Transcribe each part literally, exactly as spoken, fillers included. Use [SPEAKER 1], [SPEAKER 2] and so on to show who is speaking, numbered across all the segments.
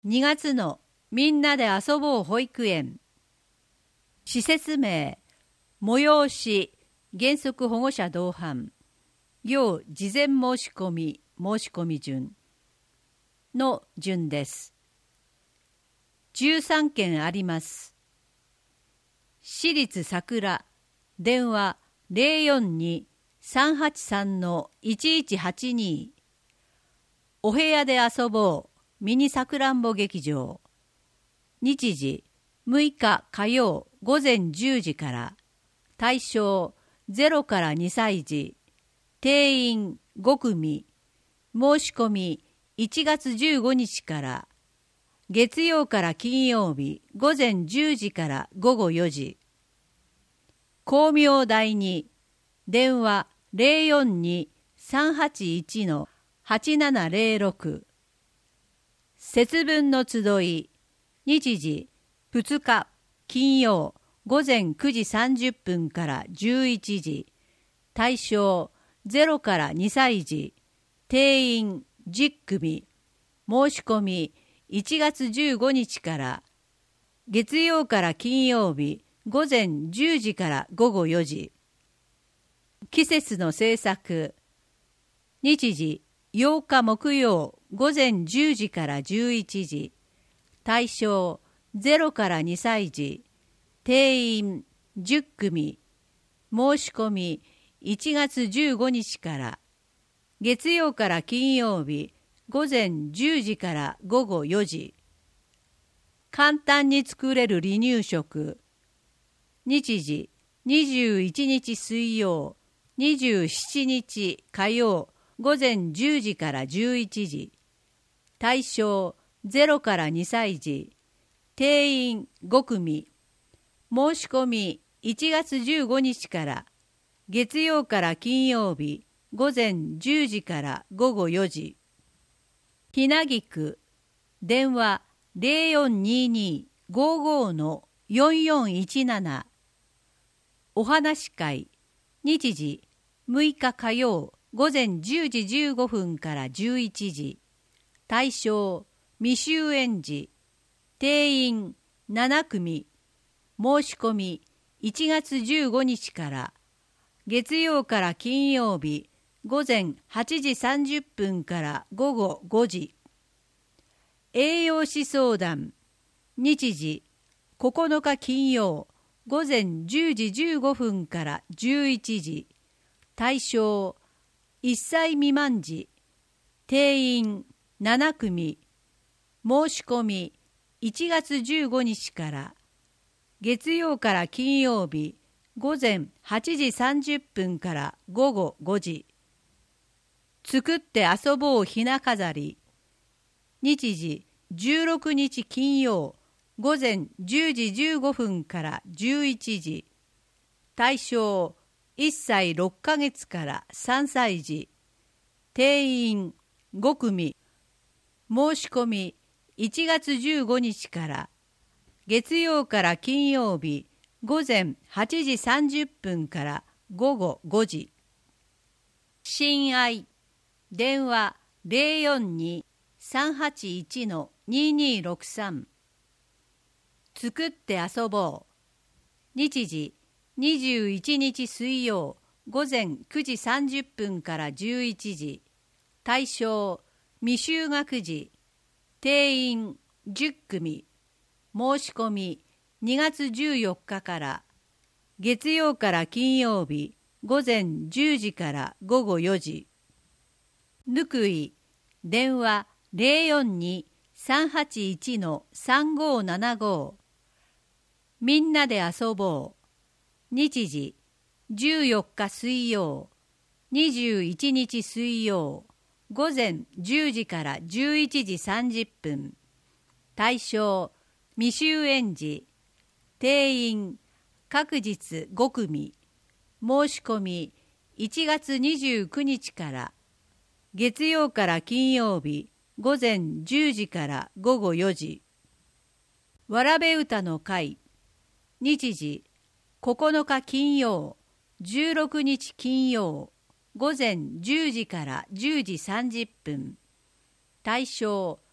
[SPEAKER 1] にがつのみんなで遊ぼう保育園。施設名、催し、原則保護者同伴、要事前申し込み、申し込み順の順です。じゅうさんけんあります。私立さくら、電話 ゼロよんに さんはちさん いちいちはちに。お部屋で遊ぼうミニさくらんぼ劇場。日時むいか火曜ごぜんじゅうじから。対象ゼロからにさいじ。定員ごくみ。申し込みいちがつじゅうごにちから。月曜から金曜日ごぜんじゅうじからごごよじ。光明台に電話 ゼロよんに さんはちいち はちななゼロろく。節分の集い。日時ふつか金曜ごぜんくじさんじゅっぷんからじゅういちじ。対象ゼロからにさいじ。定員じゅっくみ。申し込みいちがつじゅうごにちから。月曜から金曜日ごぜんじゅうじからごごよじ。季節の制作。日時ようか木曜ごぜんじゅうじからじゅういちじ。対象ゼロからにさいじ。定員じゅっくみ。申し込みいちがつじゅうごにちから。月曜から金曜日ごぜんじゅうじからごごよじ。簡単に作れる離乳食。日時にじゅういちにち水曜にじゅうしちにち火曜ごぜんじゅうじからじゅういちじ。対象ゼロからにさいじ。定員ごくみ。申し込みいちがつじゅうごにちから。月曜から金曜日ごぜんじゅうじからごごよじ。ひなぎく電話 ゼロよんにに ごご よんよんいちなな。お話し会。日時むいか火曜ごぜんじゅうじじゅうごふんからじゅういちじ。対象未就園児。定員ななくみ。申し込みいちがつじゅうごにちから。月曜から金曜日ごぜんはちじさんじゅっぷんからごごごじ。栄養士相談。日時ここのか金曜ごぜんじゅうじじゅうごふんからじゅういちじ。対象いっさい未満児。定員ななくみ。申し込みいちがつじゅうごにちから。月曜から金曜日ごぜんはちじさんじゅっぷんからごごごじ。作って遊ぼうひな飾り。日時じゅうろくにち金曜ごぜんじゅうじじゅうごふんからじゅういちじ。対象いっさいろっかげつからさんさいじ。定員ごくみ。申し込みいちがつじゅうごにちから。月曜から金曜日ごぜんはちじさんじゅっぷんからごごごじ。親愛電話 ゼロよんに さんはちいち ににろくさん。作って遊ぼう。日時にじゅういちにち水曜ごぜんくじさんじゅっぷんからじゅういちじ。対象未就学児。定員じゅっくみ。申し込みにがつじゅうよっかから。月曜から金曜日ごぜんじゅうじからごごよじ。ぬくい電話 ゼロよんに さんはちいち さんごななご。みんなで遊ぼう。日時じゅうよっか水曜にじゅういちにち水曜ごぜんじゅうじからじゅういちじさんじゅっぷん。対象未就園児。定員各日ごくみ。申し込みいちがつにじゅうくにちから。月曜から金曜日ごぜんじゅうじからごごよじ。わらべ歌の会。日時ここのか金曜じゅうろくにち金曜ごぜんじゅうじからじゅうじさんじゅっぷん。対象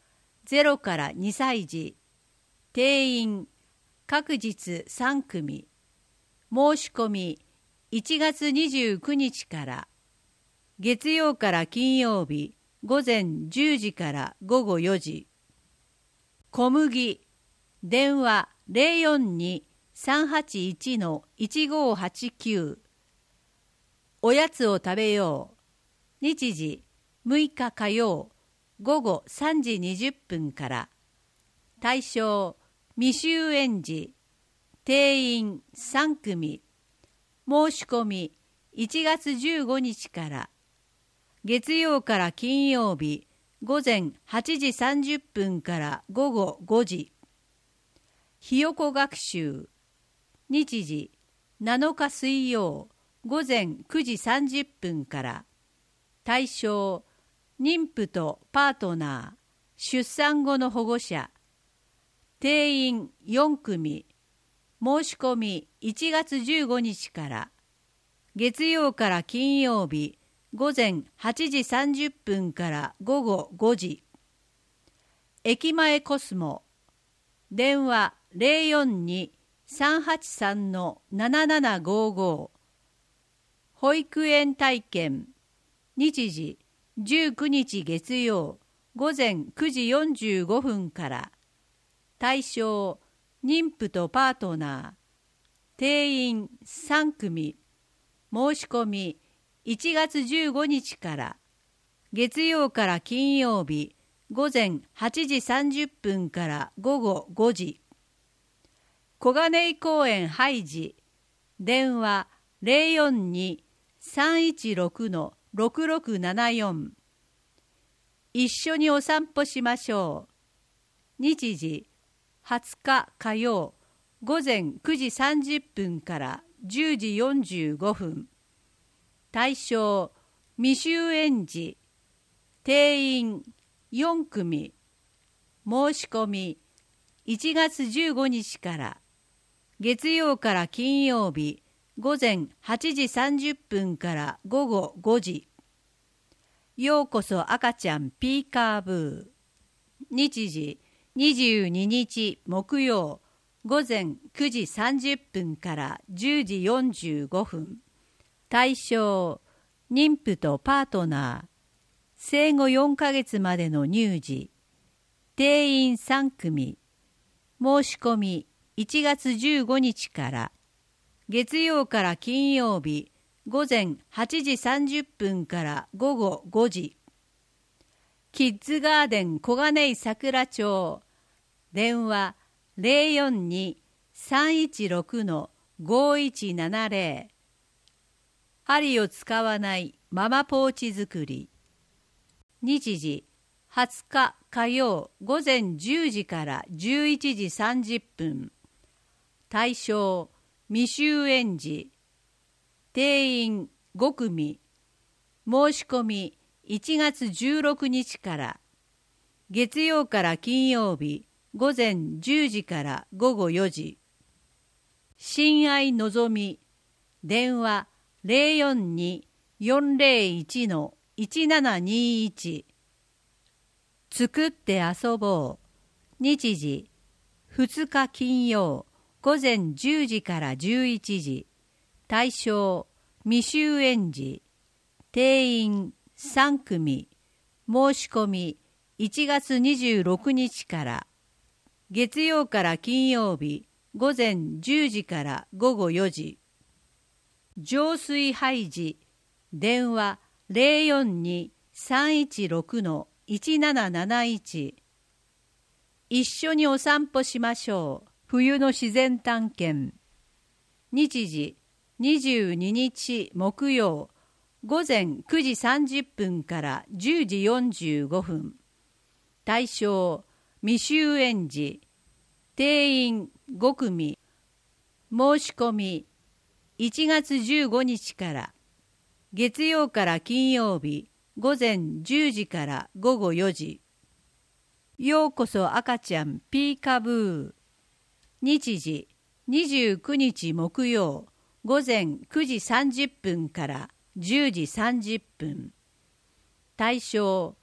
[SPEAKER 1] ゼロからにさい児、定員各日さんくみ、申し込みいちがつにじゅうくにちから、月曜から金曜日午前じゅうじから午後よじ。小麦、電話 ゼロよんに さんはちいち の いちごはちきゅう。おやつを食べよう。日時むいか火曜午後さんじにじゅっぷんから。対象未就園児、定員さんくみ。申し込みいちがつじゅうごにちから。月曜から金曜日午前はちじさんじゅっぷんから午後ごじ。ひよこ学習、日時なのか水曜午前くじさんじゅっぷんから。対象妊婦とパートナー、出産後の保護者。定員よんくみ。申し込みいちがつじゅうごにちから。月曜から金曜日午前はちじさんじゅっぷんから午後ごじ。駅前コスモ、電話 ゼロよんに さんはちさん の ななななごご。保育園体験、日時じゅうくにち月曜午前くじよんじゅうごふんから。対象妊婦とパートナー、定員さんくみ。申し込みいちがつじゅうごにちから。月曜から金曜日午前はちじさんじゅっぷんから午後ごじ。小金井公園ハイジ、電話 ゼロよんに さんいちろく の ろくろくななよん。一緒にお散歩しましょう。日時はつか火曜午前くじさんじゅっぷんからじゅうじよんじゅうごふん。対象未就園児、定員よんくみ。申し込みいちがつじゅうごにちから。月曜から金曜日午前はちじさんじゅっぷんから午後ごじ。ようこそ赤ちゃんピーカーブー。日時にじゅうににち木曜午前くじさんじゅっぷんからじゅうじよんじゅうごふん。対象妊婦とパートナー、生後よんかげつまでの乳児。定員さんくみ。申し込みいちがつじゅうごにちから。月曜から金曜日午前はちじさんじゅっぷんから午後ごじ。キッズガーデン小金井桜町、電話 ゼロよんに さんいちろく の ごいちななゼロ。針を使わないママポーチ作り。日時はつか火曜午前じゅうじからじゅういちじさんじゅっぷん。対象未就園児、定員ごくみ。申し込みいちがつじゅうろくにちから。月曜から金曜日午前じゅうじから午後よじ。親愛のぞみ、電話 ゼロよんに よんゼロいち の いちななにいち。作って遊ぼう。日時ふつか金曜午前じゅうじからじゅういちじ。対象未就園児、定員さんくみ。申し込みいちがつにじゅうろくにちから。月曜から金曜日午前じゅうじから午後よじ。浄水排児、電話 ゼロよんに さんいちろく の いちなななないち。一緒にお散歩しましょう。冬の自然探検。日時にじゅうににち木曜午前くじさんじゅっぷんからじゅうじよんじゅうごふん。対象未就園児、定員ごくみ。申し込みいちがつじゅうごにちから。月曜から金曜日午前じゅうじから午後よじ。ようこそ赤ちゃんピーカブー。日時にじゅうくにち木曜午前くじさんじゅっぷんからじゅうじさんじゅっぷん。対象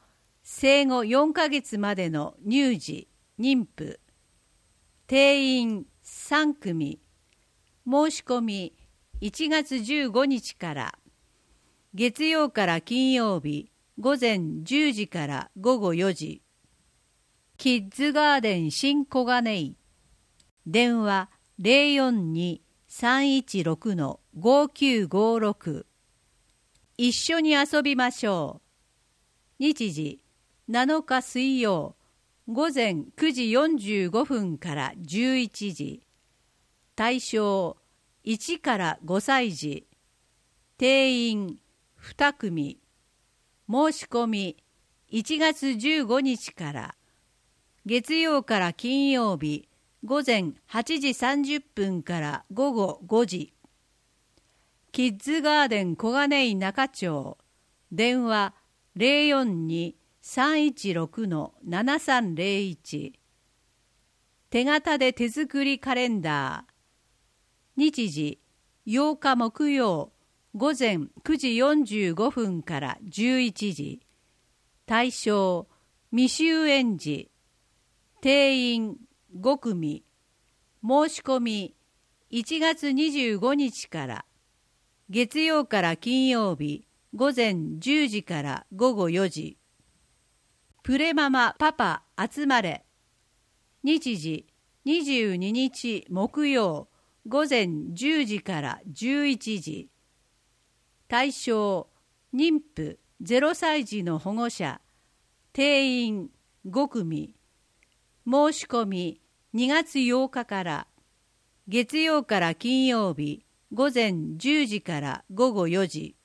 [SPEAKER 1] 生後よんかげつまでの乳児、妊婦、定員さんくみ、申し込みいちがつじゅうごにちから、月曜から金曜日午前じゅうじから午後よじ、キッズガーデン新小金井、電話 ゼロよんに さんいちろく ごきゅうごろく、一緒に遊びましょう。日時なのか水曜午前くじよんじゅうごふんからじゅういちじ、対象いちからごさい児、定員にくみ、申し込みいちがつじゅうごにちから、月曜から金曜日午前はちじさんじゅっぷんから午後ごじ、キッズガーデン小金井中町、電話 ゼロよんに さんいちろく ななさんゼロいち、手形で手作りカレンダー、日時ようか木曜午前くじよんじゅうごふんからじゅういちじ、対象未就園児、定員ごくみ、申し込みいちがつにじゅうごにちから、月曜から金曜日午前じゅうじから午後よじ、プレママパパ集まれ、日時にじゅうににち木曜午前じゅうじからじゅういちじ、対象妊婦ゼロさい児の保護者、定員ごくみ、申し込みにがつようかから、月曜から金曜日午前じゅうじから午後よじ、